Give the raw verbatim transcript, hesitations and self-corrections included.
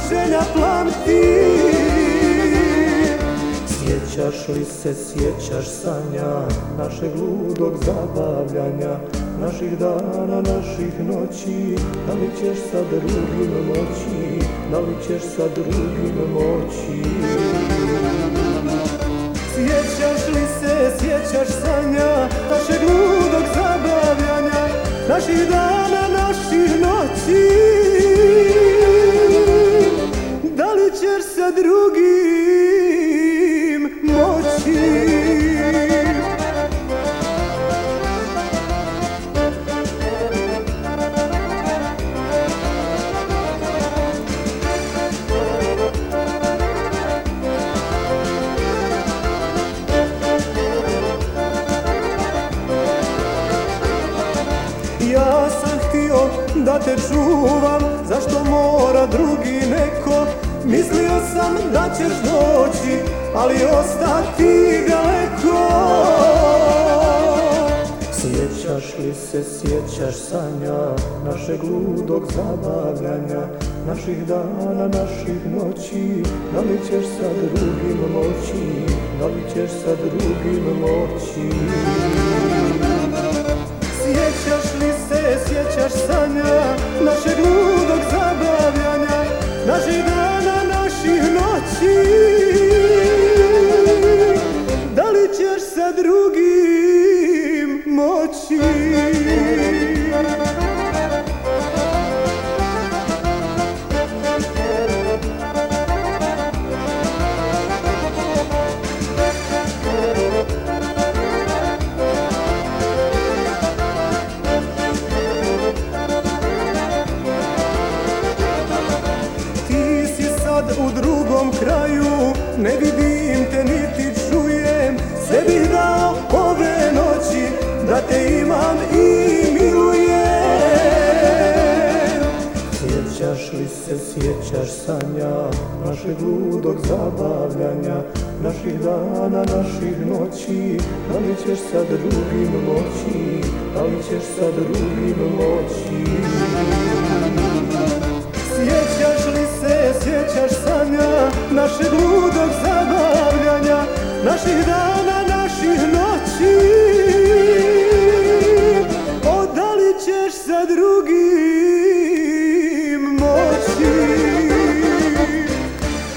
želja plamti. Sjećaš li se, sjećaš sanja, našeg ludog zabavljanja, naših dana, naših noći? Da li ćeš sa drugim moći, da li ćeš sa drugim moći? Sjećaš li se, sjećaš sanja, našeg ludog zabavljanja, naših dana, naših noći? Da li ćeš sa drugim moći? Ja sam htio da te čuvam, zašto mora drugi neko? Mislio sam da ćeš doći, ali ostati daleko. Sjećaš li se, sjećaš sanja, našeg ludog zabavljanja, naših dana, naših noći? Da li ćeš sa drugim moći, da li ćeš sa drugim moći? Sjećaš li se, sjećaš sanja, našeg ludog zabavljanja, naših dana, naših noći? Da li ćeš sa drugim moći? U drugom kraju ne vidim te niti čujem, sve bih dao ove noći da te imam i milujem. Sjećaš li se, sjećaš sanja, našeg ludog zabavljanja, naših dana, naših noći? Da li ćeš sa drugim moći, da li ćeš sa drugim moći? Sjećaš li se, sjećaš sanja, našeg ludog zabavljanja, naših dana,